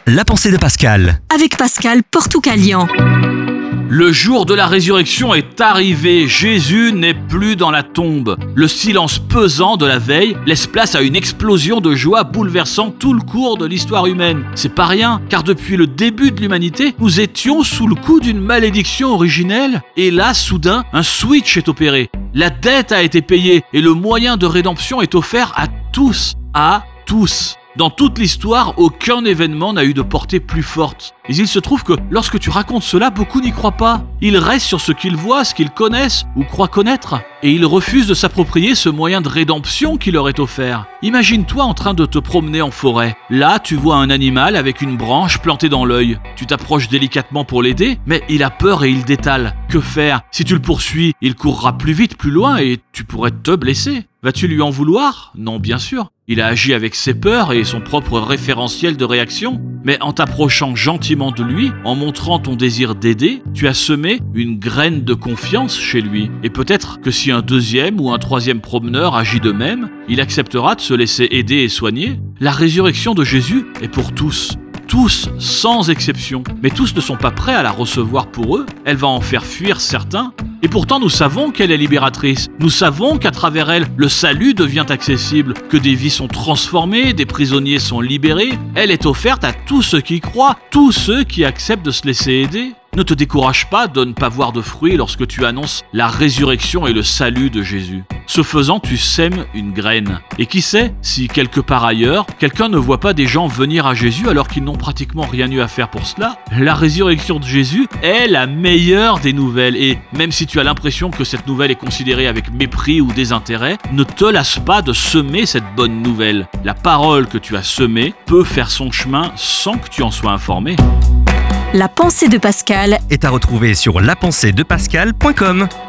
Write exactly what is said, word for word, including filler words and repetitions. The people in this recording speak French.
La pensée de Pascal. Avec Pascal Portucalian. Le jour de la résurrection est arrivé, Jésus n'est plus dans la tombe. Le silence pesant de la veille laisse place à une explosion de joie bouleversant tout le cours de l'histoire humaine. C'est pas rien, car depuis le début de l'humanité, nous étions sous le coup d'une malédiction originelle, et là, soudain, un switch est opéré. La dette a été payée, et le moyen de rédemption est offert à tous, à tous. Dans toute l'histoire, aucun événement n'a eu de portée plus forte. Mais il se trouve que lorsque tu racontes cela, beaucoup n'y croient pas. Ils restent sur ce qu'ils voient, ce qu'ils connaissent ou croient connaître. Et ils refusent de s'approprier ce moyen de rédemption qui leur est offert. Imagine-toi en train de te promener en forêt. Là, tu vois un animal avec une branche plantée dans l'œil. Tu t'approches délicatement pour l'aider, mais il a peur et il détale. Que faire ? Si tu le poursuis, il courra plus vite, plus loin et tu pourrais te blesser. Vas-tu lui en vouloir ? Non, bien sûr. Il a agi avec ses peurs et son propre référentiel de réaction. Mais en t'approchant gentiment de lui, en montrant ton désir d'aider, tu as semé une graine de confiance chez lui. Et peut-être que si un deuxième ou un troisième promeneur agit de même, il acceptera de se laisser aider et soigner. La résurrection de Jésus est pour tous. Tous, sans exception. Mais tous ne sont pas prêts à la recevoir pour eux. Elle va en faire fuir certains. Et pourtant, nous savons qu'elle est libératrice. Nous savons qu'à travers elle, le salut devient accessible, que des vies sont transformées, des prisonniers sont libérés. Elle est offerte à tous ceux qui croient, tous ceux qui acceptent de se laisser aider. Ne te décourage pas de ne pas voir de fruits lorsque tu annonces la résurrection et le salut de Jésus. Ce faisant, tu sèmes une graine. Et qui sait si quelque part ailleurs, quelqu'un ne voit pas des gens venir à Jésus alors qu'ils n'ont pratiquement rien eu à faire pour cela. La résurrection de Jésus est la meilleure des nouvelles. Et même si tu as l'impression que cette nouvelle est considérée avec mépris ou désintérêt, ne te lasse pas de semer cette bonne nouvelle. La parole que tu as semée peut faire son chemin sans que tu en sois informé. La pensée de Pascal Est à retrouver sur la pensée de pascal point com.